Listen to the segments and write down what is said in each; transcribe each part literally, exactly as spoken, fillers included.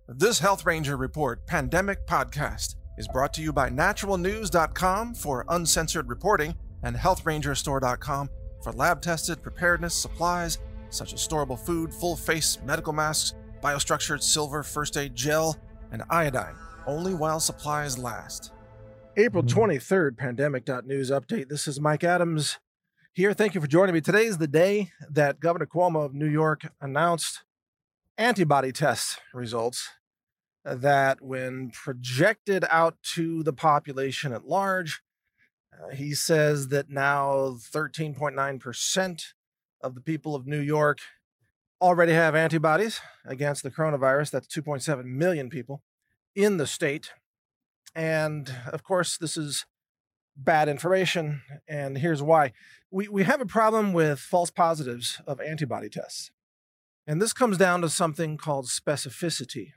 This Health Ranger Report Pandemic Podcast is brought to you by natural news dot com for uncensored reporting and health ranger store dot com for lab-tested preparedness supplies such as storable food, full-face medical masks, biostructured silver first aid gel, and iodine, only while supplies last. April twenty-third, pandemic.news update. This is Mike Adams here. Thank you for joining me. Today is the day that Governor Cuomo of New York announced antibody test results that, when projected out to the population at large, uh, he says that now thirteen point nine percent of the people of New York already have antibodies against the coronavirus. That's two point seven million people in the state. And of course, this is bad information, and here's why. We, we have a problem with false positives of antibody tests. And this comes down to something called specificity.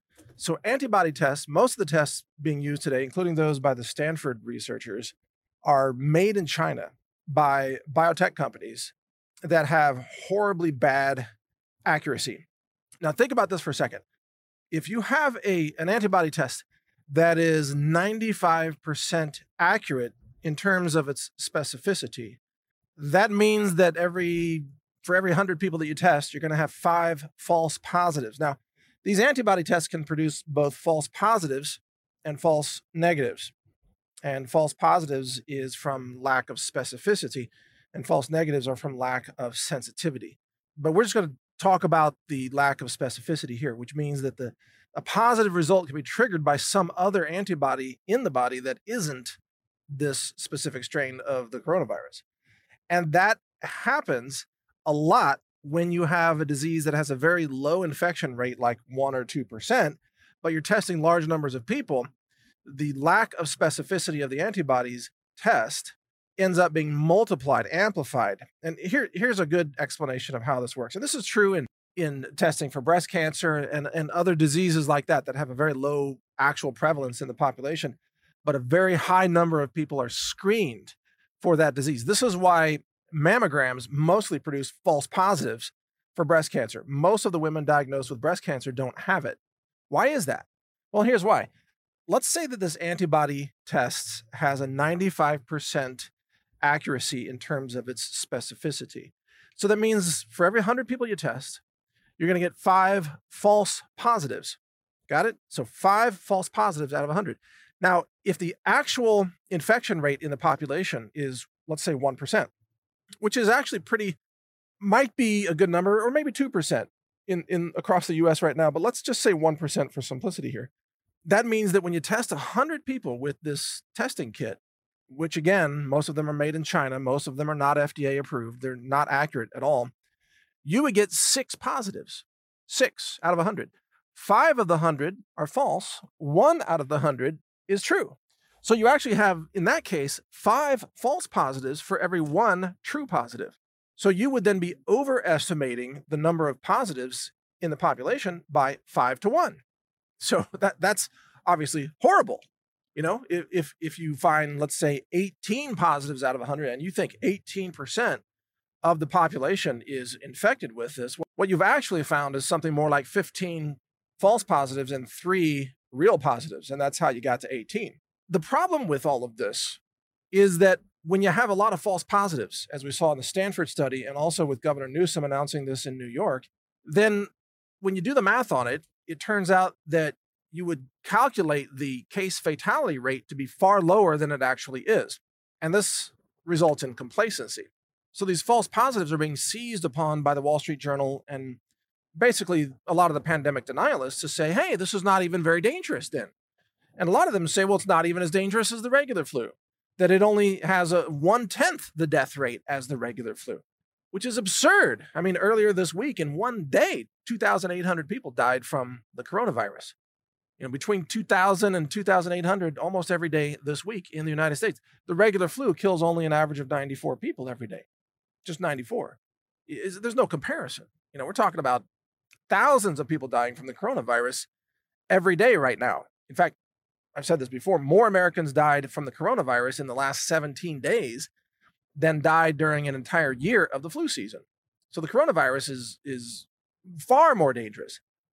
So antibody tests, most of the tests being used today, including those by the Stanford researchers, are made in China by biotech companies that have horribly bad accuracy. Now think about this for a second. If you have a, an antibody test that is ninety-five percent accurate in terms of its specificity, that means that every for every one hundred people that you test, you're going to have five false positives. Now, these antibody tests can produce both false positives and false negatives. And false positives is from lack of specificity, and false negatives are from lack of sensitivity. But we're just going to talk about the lack of specificity here, which means that the a positive result can be triggered by some other antibody in the body that isn't this specific strain of the coronavirus. And that happens a lot when you have a disease that has a very low infection rate, like one or two percent, but you're testing large numbers of people. The lack of specificity of the antibodies test ends up being multiplied, amplified. And here, here's a good explanation of how this works. And this is true in, in testing for breast cancer and, and other diseases like that that have a very low actual prevalence in the population, but a very high number of people are screened for that disease. This is why mammograms mostly produce false positives for breast cancer. Most of the women diagnosed with breast cancer don't have it. Why is that? Well, here's why. Let's say that this antibody test has a ninety-five percent accuracy in terms of its specificity. So that means for every one hundred people you test, you're going to get five false positives. Got it? So five false positives out of one hundred. Now, if the actual infection rate in the population is, let's say, one percent, which is actually pretty, might be a good number, or maybe two percent in, in across the U S right now, but let's just say one percent for simplicity here. That means that when you test one hundred people with this testing kit, which again, most of them are made in China, most of them are not F D A approved, they're not accurate at all, you would get six positives, six out of one hundred. Five of the one hundred are false, one out of the one hundred is true. So you actually have, in that case, five false positives for every one true positive. So you would then be overestimating the number of positives in the population by five to one. So that that's obviously horrible. You know, if, if, if you find, let's say, eighteen positives out of one hundred, and you think eighteen percent of the population is infected with this, what you've actually found is something more like fifteen false positives and three real positives. And that's how you got to eighteen. The problem with all of this is that when you have a lot of false positives, as we saw in the Stanford study, and also with Governor Newsom announcing this in New York, then when you do the math on it, it turns out that you would calculate the case fatality rate to be far lower than it actually is. And this results in complacency. So these false positives are being seized upon by the Wall Street Journal and basically a lot of the pandemic denialists to say, hey, this is not even very dangerous then. And a lot of them say, well, it's not even as dangerous as the regular flu, that it only has a one-tenth the death rate as the regular flu, which is absurd. I mean, earlier this week, in one day, two thousand eight hundred people died from the coronavirus. You know, between two thousand and two thousand eight hundred almost every day this week in the United States. The regular flu kills only an average of ninety-four people every day, just ninety-four. There's no comparison. You know, we're talking about thousands of people dying from the coronavirus every day right now. In fact, I've said this before, more Americans died from the coronavirus in the last seventeen days than died during an entire year of the flu season. So the coronavirus is, is far more dangerous.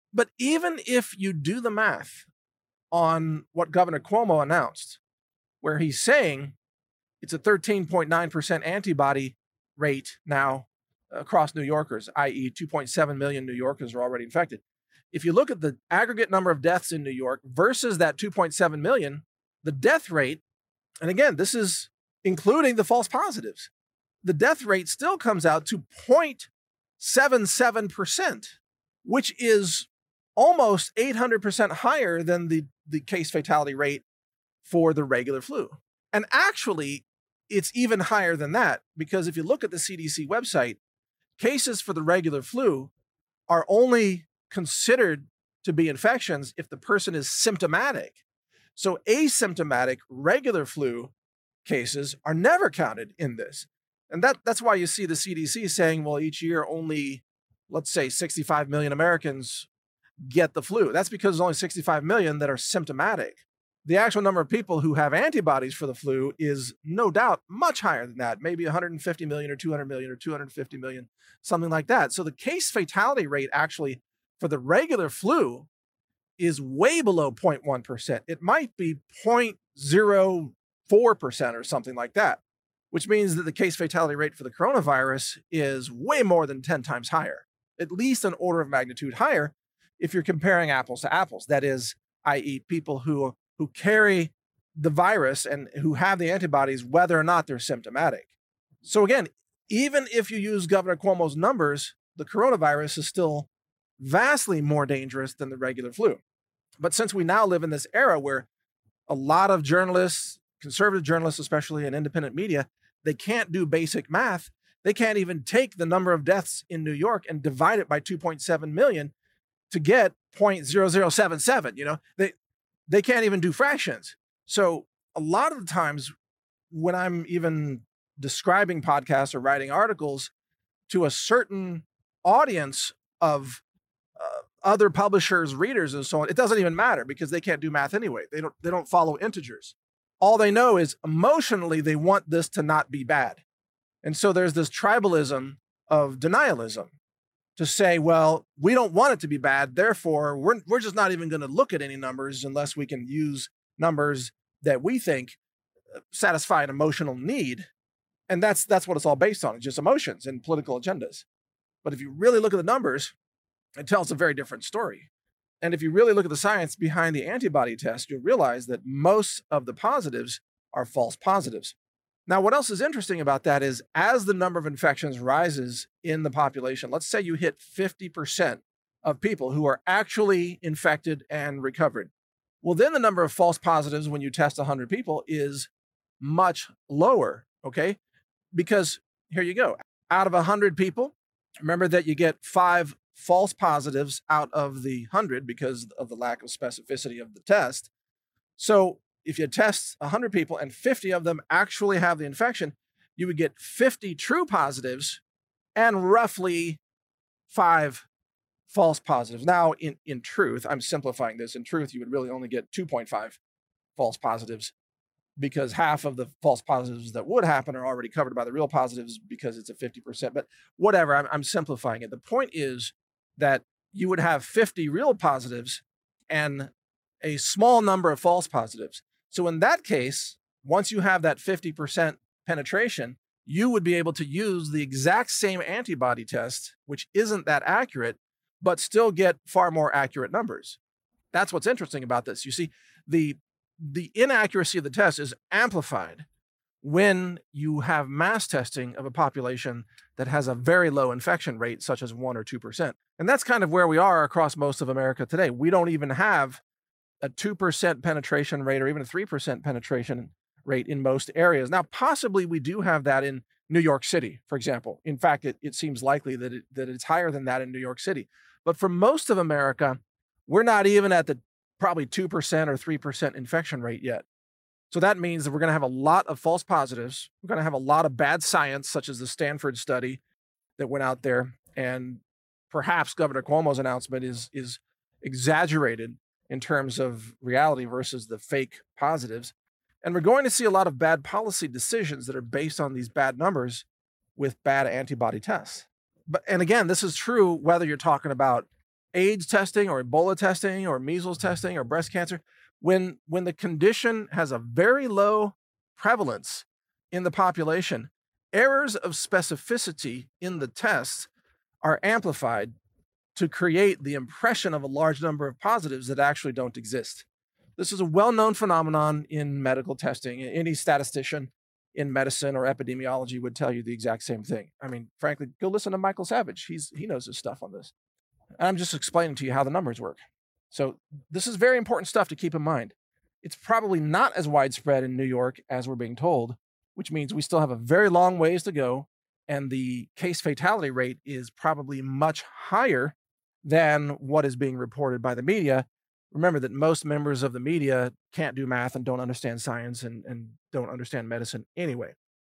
But even if you do the math on what Governor Cuomo announced, where he's saying it's a thirteen point nine percent antibody rate now across New Yorkers, that is two point seven million New Yorkers are already infected. If you look at the aggregate number of deaths in New York versus that two point seven million, the death rate, and again, this is including the false positives, the death rate still comes out to zero point seven seven percent, which is almost eight hundred percent higher than the, the case fatality rate for the regular flu. And actually, it's even higher than that, because if you look at the C D C website, cases for the regular flu are only considered to be infections if the person is symptomatic. So asymptomatic regular flu cases are never counted in this. And that, that's why you see the C D C saying, well, each year only, let's say, sixty-five million Americans get the flu. That's because there's only sixty-five million that are symptomatic. The actual number of people who have antibodies for the flu is no doubt much higher than that, maybe one hundred fifty million or two hundred million or two hundred fifty million, something like that. So the case fatality rate actually for the regular flu is way below zero point one percent. It might be zero point zero four percent or something like that, which means that the case fatality rate for the coronavirus is way more than ten times higher, at least an order of magnitude higher if you're comparing apples to apples. That is, that is people who, who carry the virus and who have the antibodies, whether or not they're symptomatic. So again, even if you use Governor Cuomo's numbers, the coronavirus is still vastly more dangerous than the regular flu. But since we now live in this era where a lot of journalists, conservative journalists especially, and independent media, they can't do basic math. They can't even take the number of deaths in New York and divide it by two point seven million to get zero point zero zero seven seven. You know, they they can't even do fractions. So a lot of the times when I'm even describing podcasts or writing articles to a certain audience of uh, other publishers, readers, and so on, it doesn't even matter because they can't do math anyway. They don't, they don't follow integers. All they know is emotionally they want this to not be bad. And so there's this tribalism of denialism to say, well, we don't want it to be bad, therefore we're, we're just not even going to look at any numbers unless we can use numbers that we think satisfy an emotional need. And that's, that's what it's all based on, it's just emotions and political agendas. But if you really look at the numbers, it tells a very different story. And if you really look at the science behind the antibody test, you'll realize that most of the positives are false positives. Now, what else is interesting about that is as the number of infections rises in the population, let's say you hit fifty percent of people who are actually infected and recovered. Well, then the number of false positives when you test one hundred people is much lower, okay? Because here you go. Out of one hundred people, remember that you get five false positives out of the one hundred because of the lack of specificity of the test. So if you test one hundred people and fifty of them actually have the infection, you would get fifty true positives and roughly five false positives. Now, in, in truth, I'm simplifying this. In truth, you would really only get two point five false positives because half of the false positives that would happen are already covered by the real positives because it's a fifty percent. But whatever, I'm, I'm simplifying it. The point is that you would have fifty real positives and a small number of false positives. So in that case, once you have that fifty percent penetration, you would be able to use the exact same antibody test, which isn't that accurate, but still get far more accurate numbers. That's what's interesting about this. You see, the, the inaccuracy of the test is amplified when you have mass testing of a population that has a very low infection rate, such as one or two percent. And that's kind of where we are across most of America today. We don't even have a two percent penetration rate or even a three percent penetration rate in most areas. Now, possibly we do have that in New York City, for example. In fact, it, it seems likely that, it, that it's higher than that in New York City. But for most of America, we're not even at the probably two percent or three percent infection rate yet. So that means that we're going to have a lot of false positives. We're going to have a lot of bad science, such as the Stanford study that went out there. And perhaps Governor Cuomo's announcement is, is exaggerated in terms of reality versus the fake positives. And we're going to see a lot of bad policy decisions that are based on these bad numbers with bad antibody tests. But, and again, this is true whether you're talking about AIDS testing or Ebola testing or measles testing or breast cancer, when, when the condition has a very low prevalence in the population, errors of specificity in the tests are amplified to create the impression of a large number of positives that actually don't exist. This is a well-known phenomenon in medical testing. Any statistician in medicine or epidemiology would tell you the exact same thing. I mean, frankly, go listen to Michael Savage. He's, he knows his stuff on this. And I'm just explaining to you how the numbers work. So this is very important stuff to keep in mind. It's probably not as widespread in New York as we're being told, which means we still have a very long ways to go. And the case fatality rate is probably much higher than what is being reported by the media. Remember that most members of the media can't do math and don't understand science and, and don't understand medicine anyway.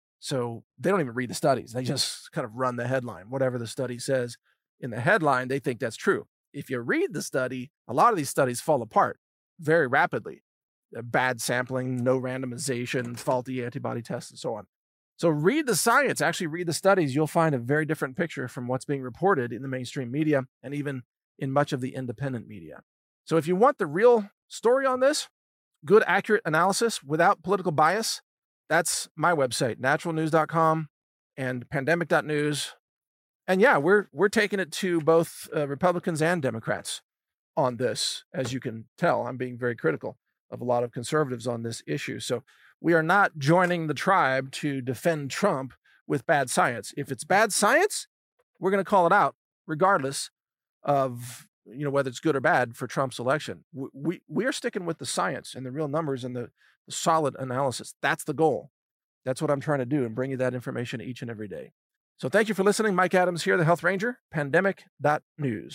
So they don't even read the studies. They just kind of run the headline. Whatever the study says in the headline, they think that's true. If you read the study, a lot of these studies fall apart very rapidly. Bad sampling, no randomization, faulty antibody tests, and so on. So read the science, actually read the studies. You'll find a very different picture from what's being reported in the mainstream media and even in much of the independent media. So if you want the real story on this, good, accurate analysis without political bias, that's my website, natural news dot com and pandemic dot news. And yeah, we're we're taking it to both uh, Republicans and Democrats on this. As you can tell, I'm being very critical of a lot of conservatives on this issue. So we are not joining the tribe to defend Trump with bad science. If it's bad science, we're going to call it out, regardless of, you know, whether it's good or bad for Trump's election. We, we, we are sticking with the science and the real numbers and the, the solid analysis. That's the goal. That's what I'm trying to do and bring you that information each and every day. So thank you for listening. Mike Adams here, the Health Ranger, pandemic dot news.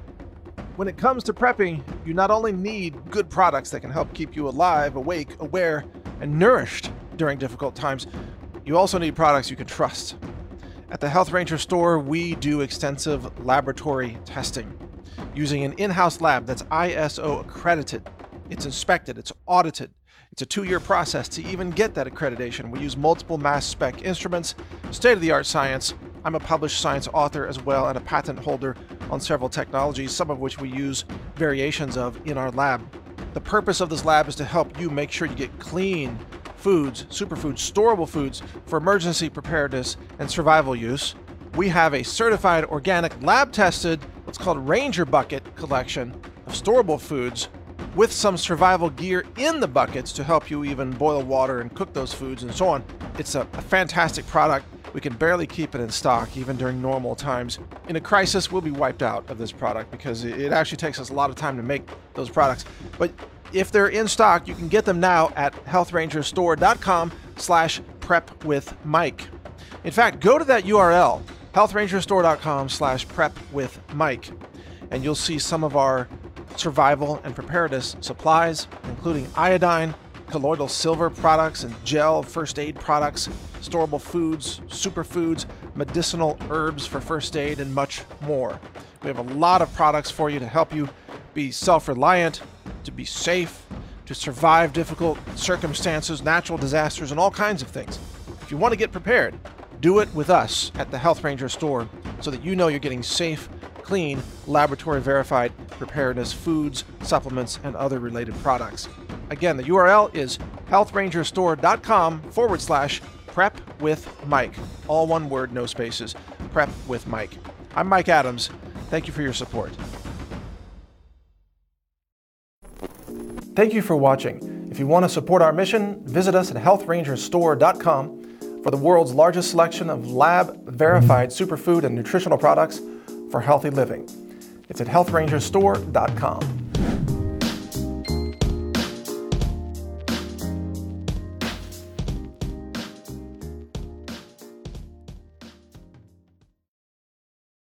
When it comes to prepping, you not only need good products that can help keep you alive, awake, aware, and nourished during difficult times, you also need products you can trust. At the Health Ranger store, we do extensive laboratory testing using an in-house lab that's I S O accredited. It's inspected, it's audited. It's a two-year process to even get that accreditation. We use multiple mass spec instruments, state-of-the-art science. I'm a published science author as well and a patent holder on several technologies, some of which we use variations of in our lab. The purpose of this lab is to help you make sure you get clean foods, superfoods, storable foods for emergency preparedness and survival use. We have a certified organic lab-tested, what's called Ranger Bucket collection of storable foods with some survival gear in the buckets to help you even boil water and cook those foods and so on. It's a, a fantastic product. We can barely keep it in stock even during normal times. In a crisis, we'll be wiped out of this product because it actually takes us a lot of time to make those products. But if they're in stock, you can get them now at health ranger store dot com slash prep with Mike. In fact, go to that U R L, health ranger store dot com slash prep with Mike, and you'll see some of our survival and preparedness supplies, including iodine, colloidal silver products and gel first aid products, storable foods, superfoods, medicinal herbs for first aid, and much more. We have a lot of products for you to help you be self-reliant, to be safe, to survive difficult circumstances, natural disasters, and all kinds of things. If you want to get prepared, do it with us at the Health Ranger store so that you know you're getting safe, clean, laboratory-verified preparedness foods, supplements, and other related products. Again, the U R L is health ranger store dot com forward slash prep with Mike. All one word, no spaces. Prep with Mike. I'm Mike Adams. Thank you for your support. Thank you for watching. If you want to support our mission, visit us at health ranger store dot com for the world's largest selection of lab-verified superfood and nutritional products for healthy living. It's at health ranger store dot com.